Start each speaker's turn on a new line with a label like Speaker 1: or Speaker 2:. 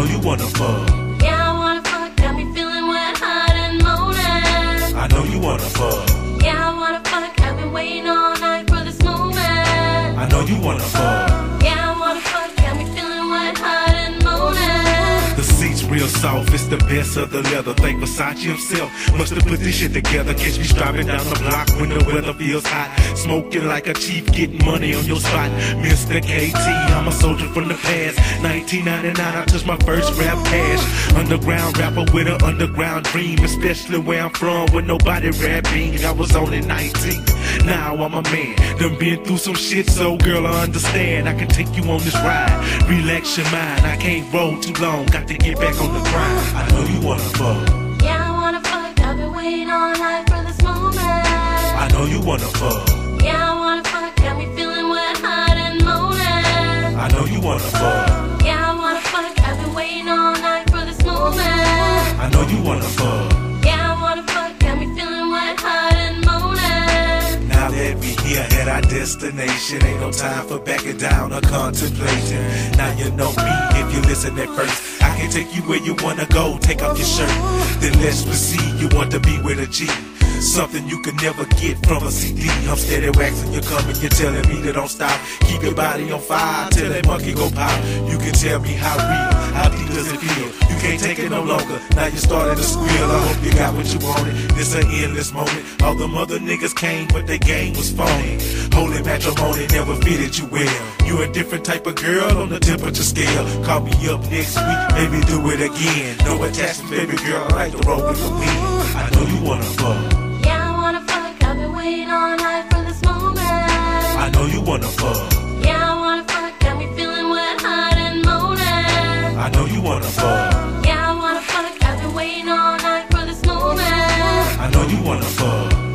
Speaker 1: you wanna fuck.
Speaker 2: Yeah, I wanna fuck, got me feeling wet, hot and moaning.
Speaker 1: I know you wanna fuck.
Speaker 2: Yeah, I wanna fuck, I've been waiting all night for this moment.
Speaker 1: I know you wanna fuck.
Speaker 2: Yeah, I wanna fuck, got me feeling wet, hot and moaning.
Speaker 1: The seat's real soft, it's the best of the leather. Thank Versace himself, must have put this shit together. Catch me striving down the block when the weather feels hot. Smoking like a chief, getting money on your spot. Mr. KT, I'm a soldier from the past. 1999, I touched my first rap cash. Underground rapper with an underground dream, especially where I'm from, where nobody rapping. I was only 19, now I'm a man. Done been through some shit, so girl, I understand. I can take you on this ride, relax your mind. I can't roll too long, got to get back on the grind. I know you wanna fuck.
Speaker 2: Yeah, I wanna fuck, I've been waiting all night for this moment.
Speaker 1: I know you wanna fuck.
Speaker 2: Yeah, I wanna fuck, got me feeling wet, hot and moaning.
Speaker 1: I know you wanna fuck.
Speaker 2: Yeah, I wanna fuck, I've been waiting all night for this moment.
Speaker 1: I know you wanna fuck.
Speaker 2: Yeah, I wanna fuck, got me feeling wet, hot and moaning.
Speaker 1: Now that we here at our destination, ain't no time for backing down or contemplation. Now you know me if you listen at first. I can take you where you wanna go, take off your shirt. Then let's proceed, you want to be with a G. Something you can never get from a CD. I'm steady waxing, you're coming, you're telling me to don't stop. Keep your body on fire till that monkey go pop. You can tell me how real, how deep does it feel? You can't take it no longer, now you starting to squeal. I hope you got what you wanted, this an endless moment. All the mother niggas came, but their game was phony. Holy matrimony never fitted you well. You a different type of girl on the temperature scale. Call me up next week, maybe do it again. No attachment, baby girl, I like to roll with the wind. I know you wanna fuck.
Speaker 2: Yeah, I wanna fuck, I've been waiting all night for this moment.
Speaker 1: I know you wanna fuck.
Speaker 2: Yeah, I wanna fuck, got me feeling wet, hot and moaning.
Speaker 1: I know you wanna fuck.
Speaker 2: Yeah, I wanna fuck, I've been waiting all night for this moment.
Speaker 1: I know you wanna fuck.